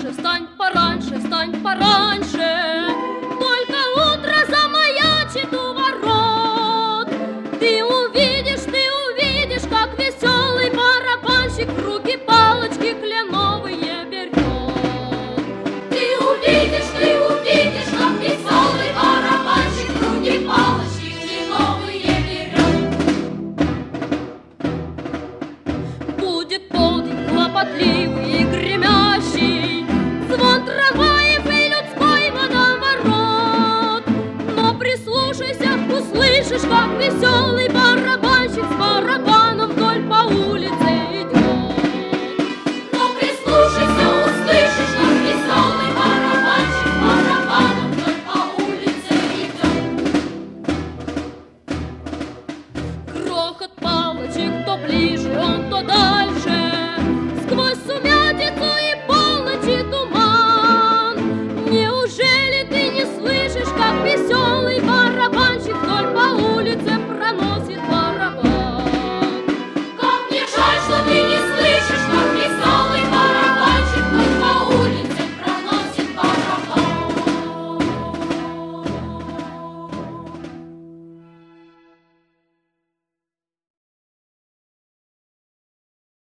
встань пораньше. Только утро замаячит у ворот. Ты увидишь, как веселый барабанщик в руки палочки кленовые берет. Ты увидишь, как веселый барабанщик в руки палочки кленовые берет. Будет полдень хлопотливый и гремящий, звон трамваев и людской водоворот. Но прислушайся, услышишь, как веселый барабанщик с барабаном вдоль по улице идет. Но прислушайся, услышишь, как веселый барабанщик с барабаном вдоль по улице идет. Грохот палочек то ближе, он то дальше.